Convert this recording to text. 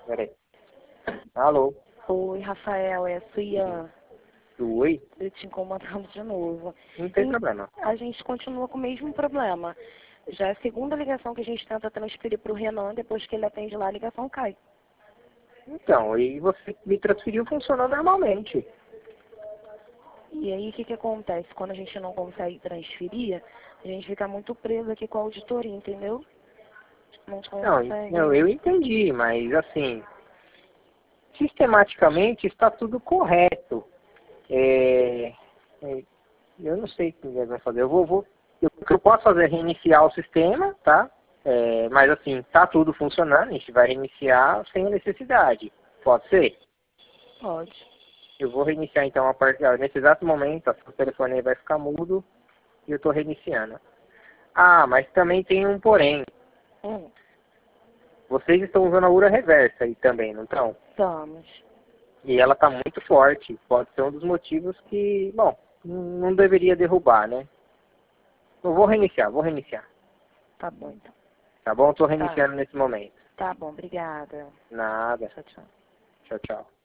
Peraí. Alô? Oi, Rafael, é a Suian. Oi? Eu te incomodando de novo. Não tem problema. A gente continua com o mesmo problema. Já é a segunda ligação que a gente tenta transferir para o Renan, depois que ele atende lá, a ligação cai. Então, e você me transferiu, funcionou normalmente. E aí, o que acontece? Quando a gente não consegue transferir, a gente fica muito preso aqui com a auditoria, entendeu? Não consegue. Não, eu entendi, mas assim, sistematicamente está tudo correto. Eu não sei o que vai fazer. O que eu posso fazer é reiniciar o sistema, tá? Mas assim, tá tudo funcionando, a gente vai reiniciar sem necessidade. Pode ser? Pode. Eu vou reiniciar então nesse exato momento, o telefone aí vai ficar mudo e eu estou reiniciando. Ah, mas também tem um porém. Vocês estão usando a URA reversa aí também, não estão? Estamos. E ela está muito forte. Pode ser um dos motivos que, bom, não deveria derrubar, né? Eu vou reiniciar. Tá bom, então. Tá bom? Estou reiniciando nesse momento. Tá bom, obrigada. Nada. Tchau, tchau. Tchau, tchau.